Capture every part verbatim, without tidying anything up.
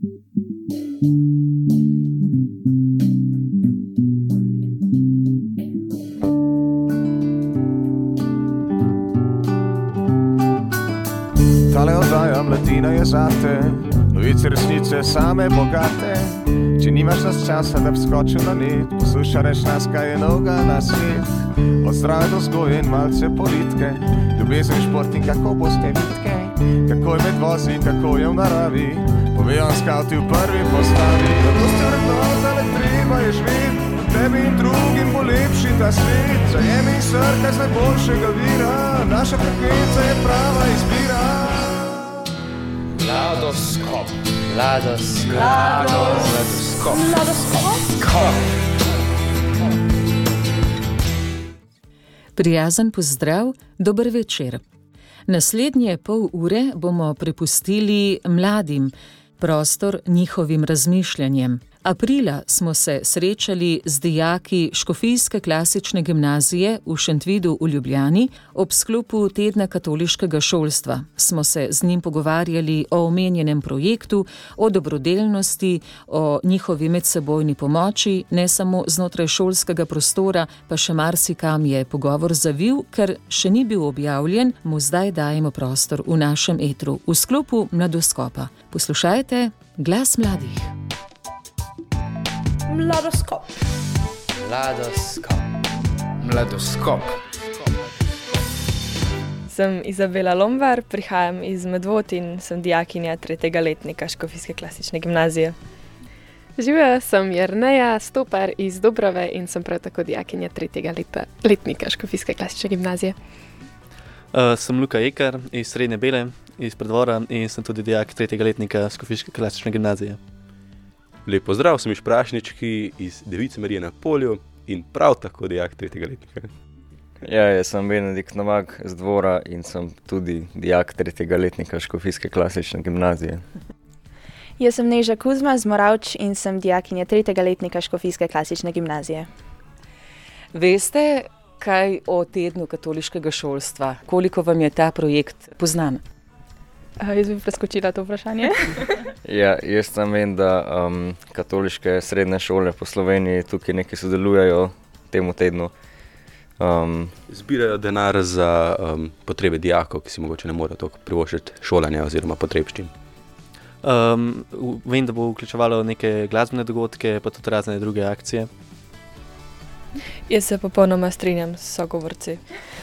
Tale oddaja mladina je zate, novice resnice same bogate. Če nimaš nas časa, da bi skočil na net, posluša reš nas, kaj je novega na svet. Od zdrave do vzgoje in malce politike, ljubezen, šport in kako boste vitke, kako je med vozi, kako je v naravi, povejo vam skavti v prvi postavi. Kako ste vrednotali, treba je živeti, tebi in drugim bo lepši ta svet. Zajemi in srkaj z najboljšega vira, naša frekvenca je prava izbira. Mladoskop, mladoskop, mladoskop, mladoskop. Prijazen pozdrav, dober večer. Naslednje pol ure bomo prepustili mladim, prostor njihovim razmišljanjem. Aprila smo se srečali z dijaki Škofijske klasične gimnazije v Šentvidu v Ljubljani ob sklopu tedna katoliškega šolstva. Smo se z njim pogovarjali o omenjenem projektu, o dobrodelnosti, o njihovi medsebojni pomoči, ne samo znotraj šolskega prostora, pa še marsikam je pogovor zavil, ker še ni bil objavljen, mu zdaj dajemo prostor v našem etru, v sklopu Mladoskopa. Poslušajte Glas mladih. Mladoskop. Mladoskop. Mladoskop. Sem Izabela Lombar, prihajam iz Medvod in sem dijakinja tretjega letnika Škofijske klasične gimnazije. Živjo, sem Jerneja Stopar iz Dobrave in sem prav tako dijakinja tretjega leta, letnika Škofijske klasične gimnazije. Uh, sem Luka Ekar iz Srednje Bele, iz Predvora in sem tudi dijak tretjega letnika Škofijske klasične gimnazije. Lep pozdrav, sem Išprašnički iz Device Marije na Polju in prav tako dijak tretjega letnika. Ja, jaz sem Benedikt Novak z Dvora in sem tudi dijak tretjega letnika Škofijske klasične gimnazije. Jaz sem Neža Kuzma z Moravč in sem dijakinja tretjega letnika Škofijske klasične gimnazije. Veste, kaj o tednu katoliškega šolstva? Koliko vam je ta projekt poznan? Uh, jaz bi preskočila to vprašanje. Ja, jaz sem vem, da um, katoliške srednje šole po Sloveniji tukaj nekaj sodelujejo temu tednu. Um, Zbirajo denar za um, potrebe dijakov, ki si mogoče ne morejo toliko privoščiti šolanja oziroma potrebščin. Um, vem, da bo vključevalo neke glasbene dogodke, pa tudi razne druge akcije. Jaz se popolnoma strinjam s sogovorci.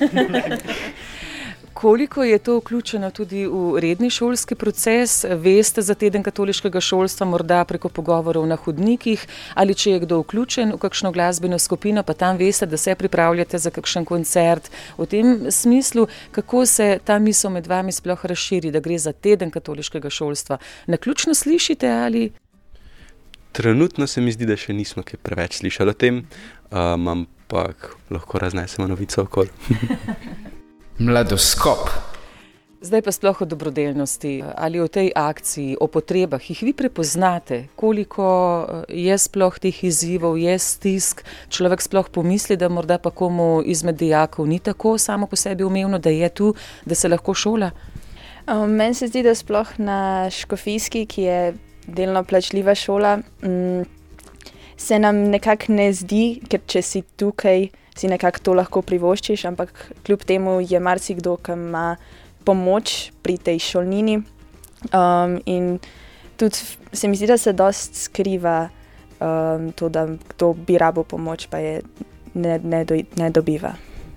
Koliko je to vključeno tudi v redni šolski proces? Veste za teden katoliškega šolstva morda preko pogovorov na hodnikih ali če je kdo vključen v kakšno glasbeno skupino, pa tam veste, da se pripravljate za kakšen koncert. V tem smislu, kako se ta misel med vami sploh razširi, da gre za teden katoliškega šolstva? Naključno slišite ali? Trenutno se mi zdi, da še nismo kaj preveč slišali o tem, um, ampak lahko raznesemo novico okoli. Mladoskop. Zdaj pa sploh o dobrodelnosti ali o tej akciji, o potrebah, jih vi prepoznate, koliko je sploh teh izzivov, je stisk, človek sploh pomisli, da morda pa komu izmed dijakov ni tako samo po sebi umevno, da je tu, da se lahko šola? Um, meni se zdi, da sploh na Škofijski, ki je delno plačljiva šola, um, se nam nekako ne zdi, ker če si tukaj, si nekako to lahko privoščiš, ampak kljub temu je marsikdo, ki ima pomoč pri tej šolnini. Um, in tudi se mi zdi, da se dost skriva um, to, da kdo bi rabo pomoč, pa je ne, ne, do, ne dobiva.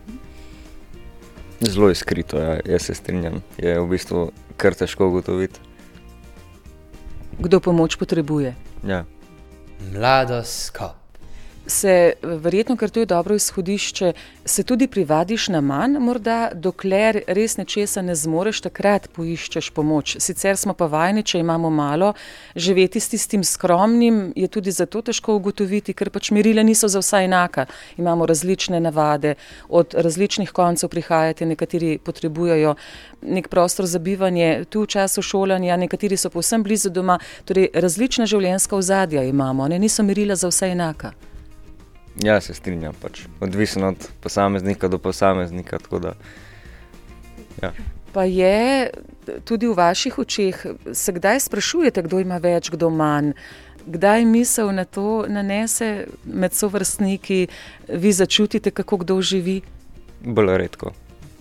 Zelo je skrito, ja, jaz se strinjam. Je v bistvu kar težko ugotoviti. Kdo pomoč potrebuje? Ja. Mladoskop. Se verjetno, ker to je dobro izhodišče, se tudi privadiš na manj, morda, dokler res nečesa ne zmoreš, takrat poiščeš pomoč. Sicer smo pa vajeni, če imamo malo, živeti s tistim skromnim je tudi zato težko ugotoviti, ker pač merila niso za vsa enaka. Imamo različne navade, od različnih koncev prihajate, nekateri potrebujejo nek prostor za bivanje tu v času šolanja, nekateri so povsem blizu doma, torej različna življenjska ozadja imamo, ne, niso merila za vsa enaka. Ja, se strinjam, pač odvisno od posameznika do posameznika, tako da, ja. pa je tudi v vaših očeh, se kdaj sprašujete, kdo ima več, kdo manj? Kdaj misel na to nanese med sovrstniki, vi začutite, kako kdo živi? Bolj redko.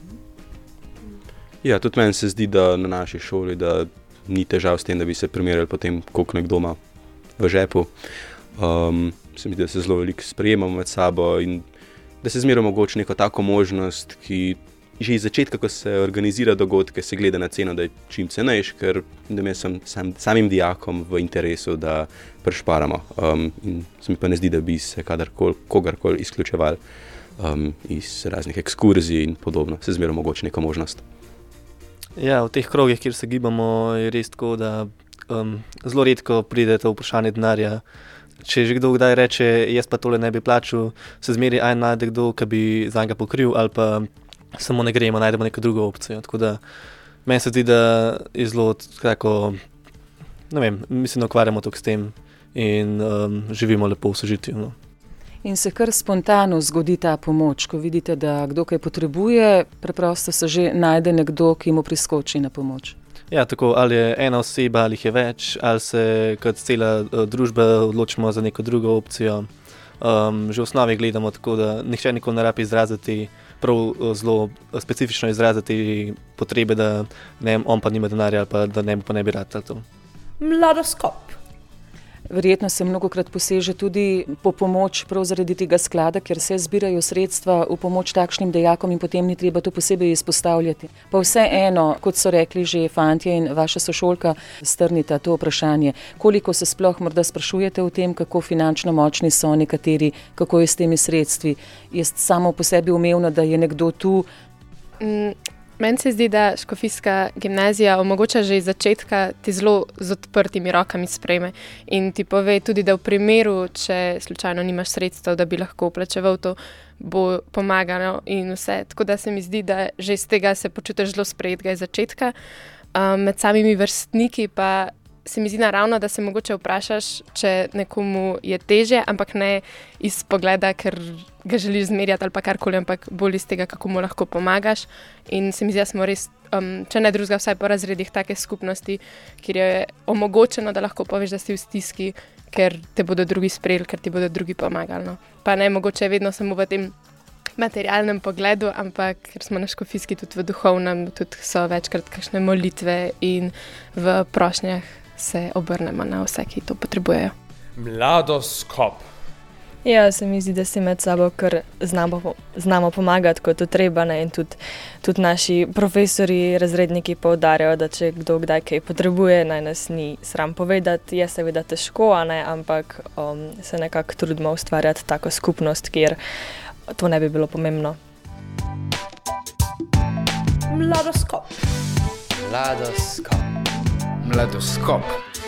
Ja, tudi meni se zdi, da na naši šoli, da ni težav s tem, da bi se primerjali potem, koliko nekdo ima v žepu. Um, se mi zdi, da se zelo veliko sprejemamo med sabo in da se zmeraj omogoči neko tako možnost, ki že iz začetka, ko se organizira dogodke, se gleda na ceno, da je čim cenejš, ker da mi sem sam, samim dijakom v interesu, da prešparamo. Um, in se mi pa ne zdi, da bi se kadarkoli, kogarkoli izključevali um, iz raznih ekskurzij in podobno. Se zmeraj omogoči neko možnost. Ja, v teh krogih, kjer se gibamo, je res tako, da um, zelo redko pride to vprašanje denarja. Če že kdo kdaj reče, jaz pa tole ne bi plačal, se zmeri aj najde kdo, ki bi za njega pokril, ali pa samo ne gremo, najdemo neko drugo opcijo. Tako da meni se zdi, da je zelo tako, ne vem, mislim, da ukvarjamo toliko s tem in um, živimo lepo v sožitju. No. In se kar spontano zgodi ta pomoč, ko vidite, da kdo kaj potrebuje, preprosto se že najde nekdo, ki mu priskoči na pomoč. Ja, tako, ali je ena oseba, ali jih je več, ali se kot cela uh, družba odločimo za neko drugo opcijo. Um, že v osnovi gledamo tako, da nihče nikoli ne rabi izraziti prav uh, zelo specifično izraziti potrebe, da ne, on pa nima denarja ali pa da ne, pa ne bi rad to. Mladoskop. Verjetno se mnogokrat poseže tudi po pomoč prav zaradi tega sklada, ker se zbirajo sredstva v pomoč takšnim dijakom in potem ni treba to posebej izpostavljati. Pa vse eno, kot so rekli že fantje in vaša sošolka, strnita to vprašanje. Koliko se sploh morda sprašujete o tem, kako finančno močni so nekateri, kako je s temi sredstvi? Je samo po sebi umevno, da je nekdo tu? Mm. Meni se zdi, da škofijska gimnazija omogoča že iz začetka ti zelo z odprtimi rokami sprejme in ti pove tudi, da v primeru, če slučajno nimaš sredstev, da bi lahko plačeval to, bo pomagalo in vse. Tako da se mi zdi, da že iz tega se počutiš zelo sprejetega iz začetka. Um, med samimi vrstniki pa se mi zdi naravno, da se mogoče vprašaš, če nekomu je težje, ampak ne iz pogleda, ker ga želiš zmerjati ali pa karkoli, ampak bolj iz tega, kako mu lahko pomagaš. In se mi zdi, da smo res, um, če ne drugega, vsaj po razredih take skupnosti, kjer je omogočeno, da lahko poveš, da si v stiski, ker te bodo drugi sprejeli, ker ti bodo drugi pomagali. No. Pa ne mogoče vedno samo v tem materialnem pogledu, ampak ker smo na škofijski tudi v duhovnem, tudi so večkrat kakšne molitve in v prošnjah se obrnemo na vse, ki to potrebujejo. Mladoskop. Ja, se mi zdi, da si med sabo kar znamo, znamo pomagati, kot to treba. Ne? In tudi, tudi naši profesori, razredniki poudarjajo, da če kdo kdaj kaj potrebuje, naj nas ni sram povedati. Je seveda težko, a ne? Ampak um, se nekako trudimo ustvarjati tako skupnost, kjer to ne bi bilo pomembno. Mladoskop. Mladoskop. Mladoskop.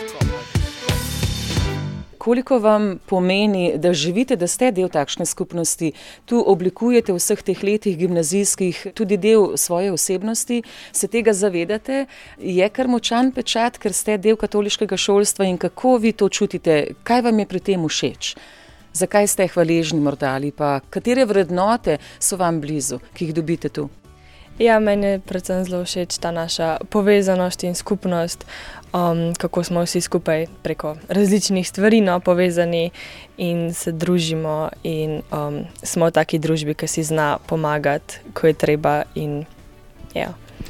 Koliko vam pomeni, da živite, da ste del takšne skupnosti, tu oblikujete v vseh teh letih gimnazijskih tudi del svoje osebnosti, se tega zavedate, je kar močan pečat, ker ste del katoliškega šolstva in kako vi to čutite, kaj vam je pri tem všeč? Zakaj ste hvaležni morda ali pa katere vrednote so vam blizu, ki jih dobite tu? Ja, meni je predvsem zelo všeč ta naša povezanost in skupnost, um, kako smo vsi skupaj preko različnih stvari no, povezani in se družimo in um, smo v taki družbi, ki si zna pomagati, ko je treba. In, ja.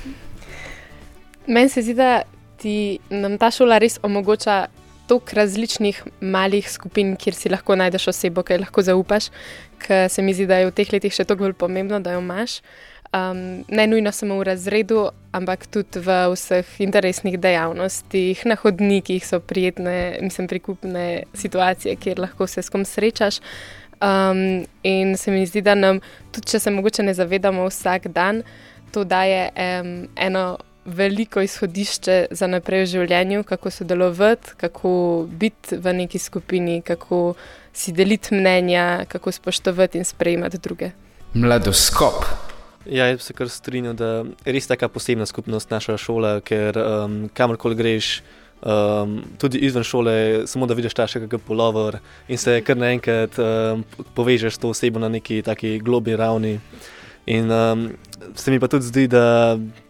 Meni se zdi, da ti nam ta šola res omogoča toliko različnih malih skupin, kjer si lahko najdeš osebo, ki lahko zaupaš, ker se mi zdi, da je v teh letih še toliko bolj pomembno, da jo imaš. Um, ne nujno samo v razredu, ampak tudi v vseh interesnih dejavnostih, na hodnikih so prijetne, mislim, prikupne situacije, kjer lahko se s kom srečaš. Um, in se mi zdi, da nam, tudi če se mogoče ne zavedamo vsak dan, to daje um, eno veliko izhodišče za naprej v življenju, kako sodelovati, kako biti v neki skupini, kako si deliti mnenja, kako spoštovati in sprejemati druge. Mladoskop. Ja, jaz se kar strinjam, da je res taka posebna skupnost naša šola, ker um, kamorkoli greš, um, tudi izven šole, samo da vidiš ta še kakšen pulover in se kar naenkrat um, povežeš s to osebo na neki taki globlji ravni. In um, se mi pa tudi zdi, da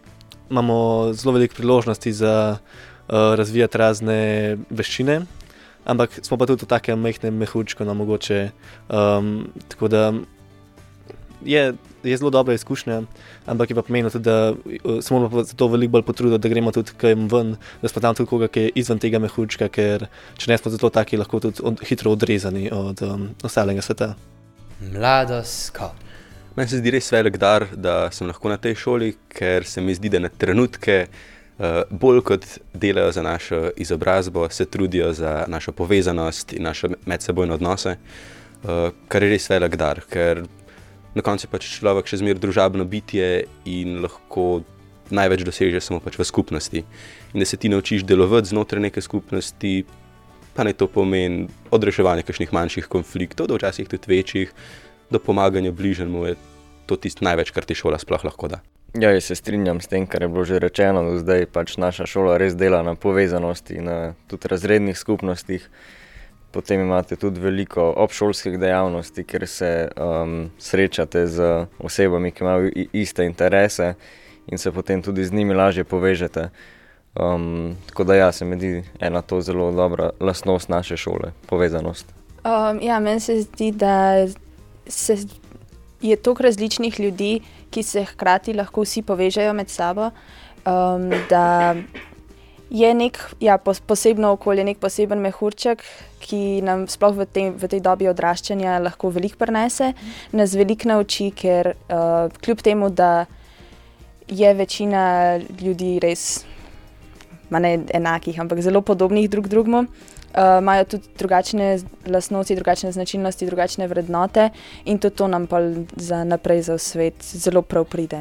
imamo zelo veliko priložnosti za uh, razvijati razne veščine, ampak smo pa tudi v takem majhnem mehurčku na mogoče, um, tako da je, je zelo dobra izkušnja, ampak je pa pomenilo tudi, da se moramo zato veliko bolj potruditi, da gremo tudi kajem ven, da spoznamo tudi koga, ki je izven tega mehurčka, ker če ne smo zato taki, lahko tudi od, hitro odrezani od um, ostalega sveta. Mladoskop. Meni se zdi res velik dar, da sem lahko na tej šoli, ker se mi zdi, da na trenutke uh, bolj kot delajo za našo izobrazbo, se trudijo za našo povezanost in naše medsebojne odnose, uh, kar je res velik dar, ker na koncu je pač človek še zmeraj družabno bitje in lahko največ doseže samo pač v skupnosti. In da se ti naučiš delovati znotraj neke skupnosti, pa naj to pomeni od reševanja kakšnih manjših konfliktov, do včasih tudi večjih, do pomaganja bližnjemu, je to tisto največ, kar ti šola sploh lahko da. Ja, jaz se strinjam s tem, kar je bilo že rečeno, da zdaj pač naša šola res dela na povezanosti, na tudi razrednih skupnostih. Potem imate tudi veliko obšolskih dejavnosti, kjer se um, srečate z osebami, ki imajo iste interese in se potem tudi z njimi lažje povežete. Um, tako da ja, se mi zdi ena to zelo dobra lastnost naše šole, povezanost. Um, ja, meni se zdi, da se je toliko različnih ljudi, ki se hkrati lahko vsi povežejo med sabo, um, da je nek ja, posebno okolje, nek poseben mehurček, ki nam sploh v, tem, v tej dobi odraščanja lahko veliko prinese, nas veliko nauči, ker uh, kljub temu, da je večina ljudi res, ma ne enakih, ampak zelo podobnih drug drugemu, uh, imajo tudi drugačne lastnosti, drugačne značilnosti, drugačne vrednote in tudi to nam pa za naprej za svet zelo prav pride.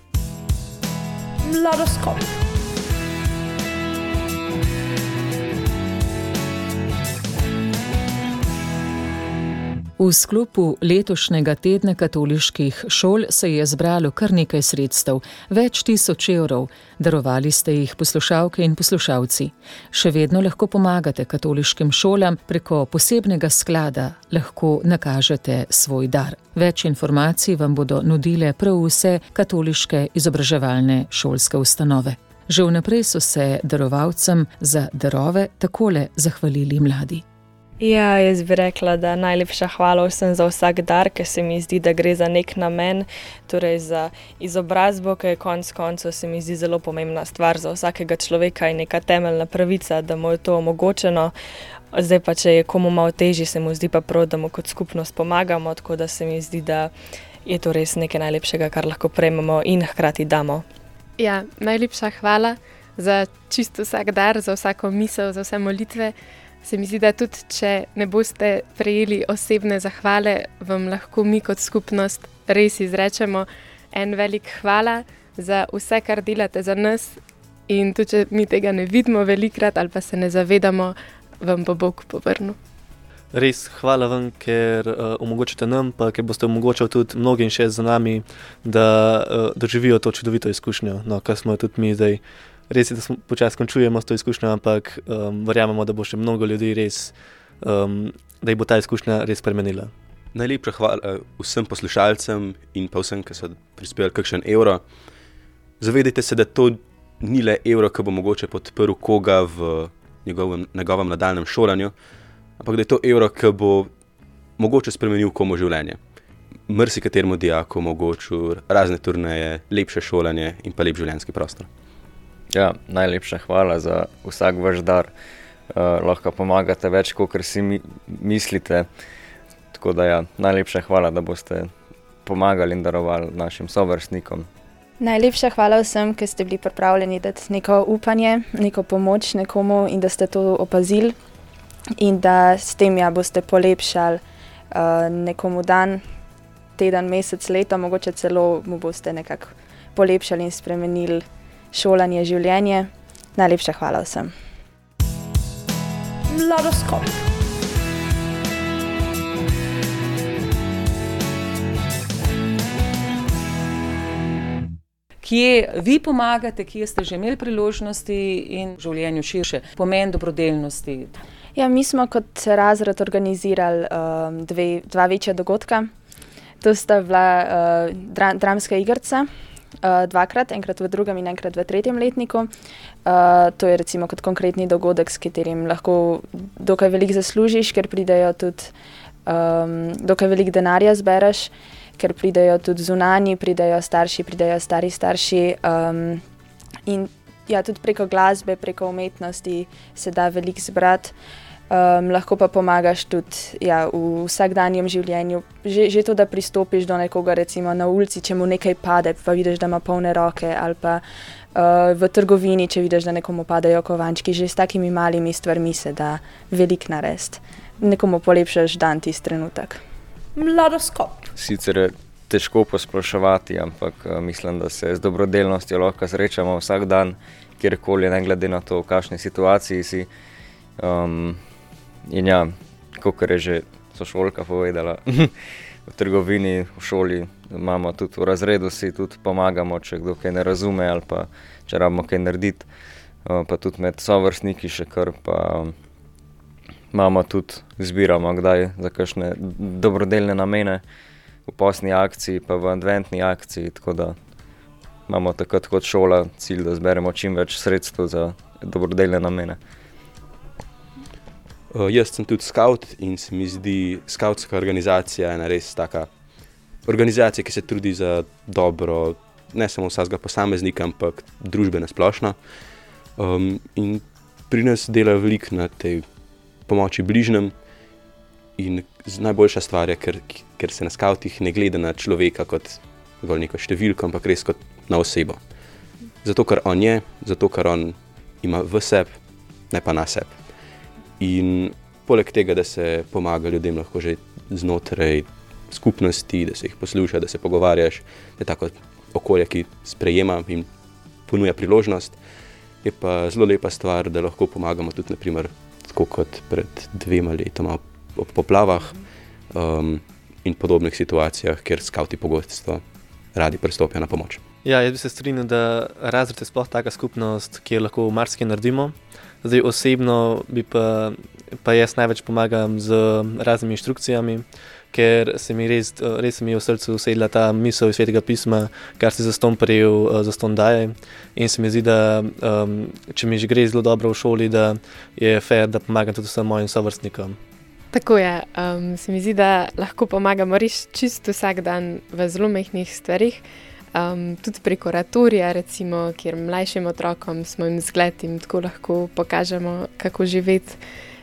Mladoskop. V sklopu letošnjega tedna katoliških šol se je zbralo kar nekaj sredstev, več tisoč evrov. Darovali ste jih poslušalke in poslušalci. Še vedno lahko pomagate katoliškim šolam preko posebnega sklada, lahko nakažete svoj dar. Več informacij vam bodo nudile prav vse katoliške izobraževalne šolske ustanove. Že vnaprej so se darovalcem za darove takole zahvalili mladi. Ja, jaz bi rekla, da najlepša hvala vsem za vsak dar, ker se mi zdi, da gre za nek namen, torej za izobrazbo, ki je konec koncev se mi zdi zelo pomembna stvar za vsakega človeka in neka temeljna pravica, da mu je to omogočeno. Zdaj pa, če je komu malo težje, se mu zdi pa prav, da mu kot skupnost pomagamo, tako da se mi zdi, da je to res nekaj najlepšega, kar lahko prejmemo in hkrati damo. Ja, najlepša hvala za čisto vsak dar, za vsako misel, za vse molitve. Se mi zdi, da tudi, če ne boste prejeli osebne zahvale, vam lahko mi kot skupnost res izrečemo en velik hvala za vse, kar delate za nas in tudi, če mi tega ne vidimo velikrat ali pa se ne zavedamo, vam bo Bog povrnil. Res hvala vam, ker uh, omogočite nam, pa ker boste omogočali tudi mnogim še za nami, da uh, doživijo to čudovito izkušnjo, no, kar smo tudi mi zdaj. Res je, da smo počasi končujemo s to izkušnjo, ampak um, verjamemo, da bo še mnogo ljudi res, um, da jih bo ta izkušnja res spremenila. Najlepša hvala vsem poslušalcem in pa vsem, ki so prispevali kakšen evro. Zavedajte se, da to ni le evro, ki bo mogoče podprl koga v njegovem, njegovem nadaljnjem šolanju, ampak da je to evro, ki bo mogoče spremenil komu življenje. Marsikateremu dijaku omogočil razne turneje, lepše šolanje in pa lep življenjski prostor. Ja, najlepša hvala za vsak vaš dar. Uh, lahko pomagate več, kot si mi, mislite. Tako da ja, najlepša hvala, da boste pomagali in darovali našim sovrstnikom. Najlepša hvala vsem, ki ste bili pripravljeni dati neko upanje, neko pomoč nekomu in da ste to opazili in da s tem ja boste polepšali uh, nekomu dan, teden, mesec, leto, mogoče celo mu boste nekako polepšali in spremenili šolanje, življenje. Najlepša hvala vsem. Mladoskop. Kje vi pomagate, kje ste že imeli priložnosti in v življenju širše, pomen dobrodelnosti? Ja, mi smo kot razred organizirali um, dve, dva večja dogodka. To sta bila uh, dra, dramska igrca, uh, dvakrat, enkrat v drugem in enkrat v tretjem letniku. Uh, to je recimo kot konkretni dogodek, s katerim lahko dokaj veliko zaslužiš, ker pridejo tudi um, dokaj veliko denarja zbereš, ker pridejo tudi zunanji, pridejo starši, pridejo stari starši um, in ja, tudi preko glasbe, preko umetnosti se da veliko zbrati. Um, lahko pa pomagaš tudi ja, v vsakdanjem življenju. Že, že to, da pristopiš do nekoga recimo na ulici, če mu nekaj pade, pa vidiš, da ima polne roke, ali pa uh, v trgovini, če vidiš, da nekomu padajo kovančki, že s takimi malimi stvarmi se da veliko narediti. Nekomu polepšaš dan tisti trenutek. Mladoskop. Sicer je težko posploševati, ampak uh, mislim, da se z dobrodelnostjo lahko srečamo vsak dan, kjerkoli, ne glede na to, v kakšni situaciji si. Um, In ja, kakor je že sošolka povedala, v trgovini, v šoli imamo tudi v razredu, si tudi pomagamo, če kdo kaj ne razume ali pa če rabimo kaj narediti. Pa tudi med sovrstniki še kar, pa imamo tudi, zbiramo kdaj za kakšne dobrodelne namene v posni akciji, pa v adventni akciji, tako da imamo takrat kot šola cilj, da zberemo čim več sredstev za dobrodelne namene. Uh, jaz sem tudi skaut in se mi zdi skautska organizacija ena res taka organizacija, ki se trudi za dobro ne samo vsakega posameznika, ampak družbe na splošno. Um, in pri nas delajo veliko na tej pomoči bližnjem in najboljša stvar je, ker, ker se na skautih ne gleda na človeka kot zgolj neko številko, ampak res kot na osebo. Zato, ker on je, zato, ker on ima v sebi, ne pa na sebi. In poleg tega, da se pomaga ljudem lahko že znotraj skupnosti, da se jih posluša, da se pogovarjaš, je tako okolje, ki sprejema in ponuja priložnost, je pa zelo lepa stvar, da lahko pomagamo tudi, naprimer, tako kot pred dvema letoma ob poplavah um, in podobnih situacijah, kjer skauti pogosto radi pristopijo na pomoč. Ja, jaz bi se strinjal, da razred je sploh taka skupnost, kjer lahko marsikaj naredimo. Zdaj osebno bi pa, pa jaz največ pomagam z raznimi inštrukcijami, ker se mi res, res mi je v srcu usedla ta misel iz Svetega pisma, kar si zastonj prejel, zastonj daje. In se mi zdi, da um, če mi že gre zelo dobro v šoli, da je fair, da pomagam tudi vsem mojim sovrstnikom. Tako je. Um, se mi zdi, da lahko pomagamo res čisto vsak dan v zelo majhnih stvarih. Um, tudi preko oratorija, recimo, kjer mlajšim otrokom smo jim zgled in tako lahko pokažemo, kako živeti.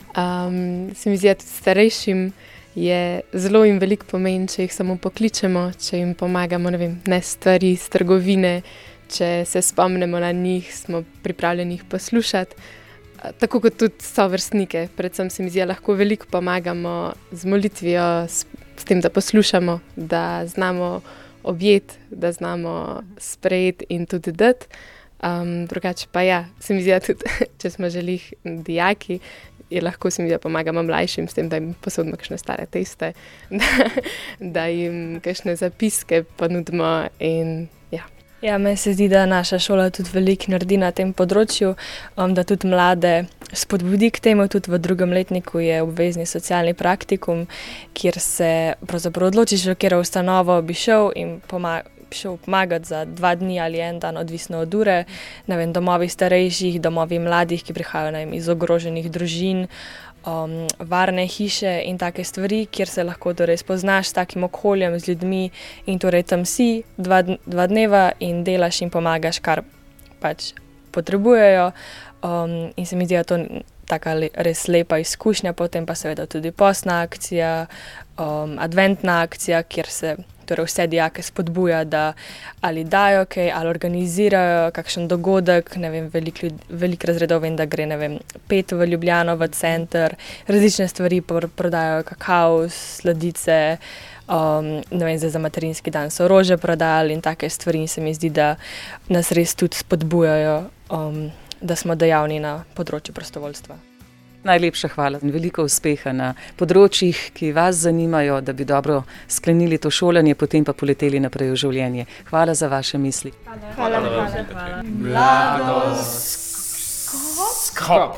Um, se mi zdi, da tudi starejšim je zelo in veliko pomen, če jih samo pokličemo, če jim pomagamo, ne vem, ne stvari iz trgovine, če se spomnimo na njih, smo pripravljeni jih poslušati. Tako kot tudi sovrstnike, predvsem se mi zdi, da lahko veliko pomagamo z molitvijo, s, s tem, da poslušamo, da znamo objeti, da znamo sprejeti in tudi dati. Um, drugače pa ja, se mi zdi, da tudi, če smo želih dijaki, je lahko se mi zdi, da pomagamo mlajšim s tem, da jim posodimo kakšne stare teste, da, da jim kakšne zapiske ponudimo in ja. Ja, meni se zdi, da naša šola tudi veliko naredi na tem področju, um, da tudi mlade spodbudi k temu. Tudi v drugem letniku je obvezni socialni praktikum, kjer se pravzaprav odločiš, v katero ustanovo bi šel in pomaga, šel pomagati za dva dni ali en dan, odvisno od ure, ne vem, domovi starejših, domovi mladih, ki prihajajo ne vem, iz ogroženih družin, Um, varne hiše in take stvari, kjer se lahko torej spoznaš s takim okoljem, z ljudmi in torej tam si dva, dva dneva in delaš in pomagaš, kar pač potrebujejo. Um, in se mi zdi, da to taka le, res lepa izkušnja, potem pa seveda tudi postna akcija, um, adventna akcija, kjer se torej vse dijake spodbuja, da ali dajo kaj, ali organizirajo kakšen dogodek, ne vem, veliko velik razredov vem, da gre, ne vem, pet v Ljubljano, v center, različne stvari prodajajo, kakao, sladice, um, ne vem, zdaj za materinski dan so rože prodajali in take stvari in se mi zdi, da nas res tudi spodbujajo, um, da smo dejavni na področju prostovoljstva. Najlepša hvala in veliko uspeha na področjih, ki vas zanimajo, da bi dobro sklenili to šolanje, potem pa poleteli naprej v življenje. Hvala za vaše misli. Hvala. Hvala. Hvala. Mladoskop.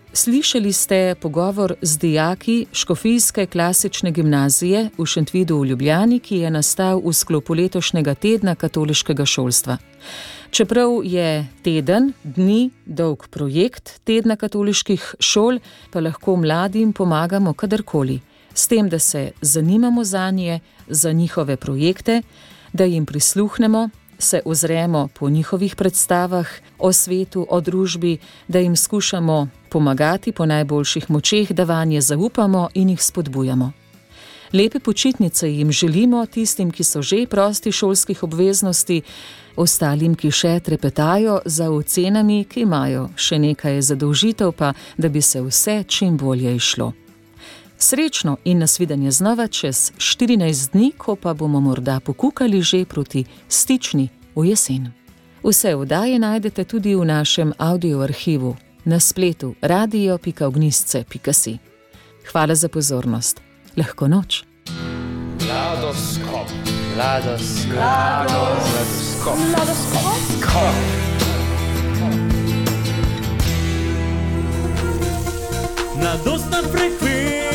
Slišali ste pogovor z dijaki Škofijske klasične gimnazije v Šentvidu v Ljubljani, ki je nastal v sklopu letošnjega tedna katoliškega šolstva. Čeprav je teden dni dolg projekt tedna katoliških šol, pa lahko mladim pomagamo kadarkoli, s tem, da se zanimamo zanje, za njihove projekte, da jim prisluhnemo, se ozremo po njihovih predstavah o svetu, o družbi, da jim skušamo pomagati po najboljših močeh, da vanje zaupamo in jih spodbujamo. Lepe počitnice jim želimo, tistim, ki so že prosti šolskih obveznosti, ostalim, ki še trepetajo za ocenami, ki imajo še nekaj zadolžitev, pa da bi se vse čim bolje išlo. Srečno in nasvidenje znova čez štirinajst dni, ko pa bomo morda pokukali že proti stični v jesen. Vse oddaje najdete tudi v našem audioarhivu na spletu radio pika ognjisce pika si. Hvala za pozornost. Lahko noč. Mladoskop. Mladoskop. Mladoskop. Mladoskop. Mladostna frekvenca.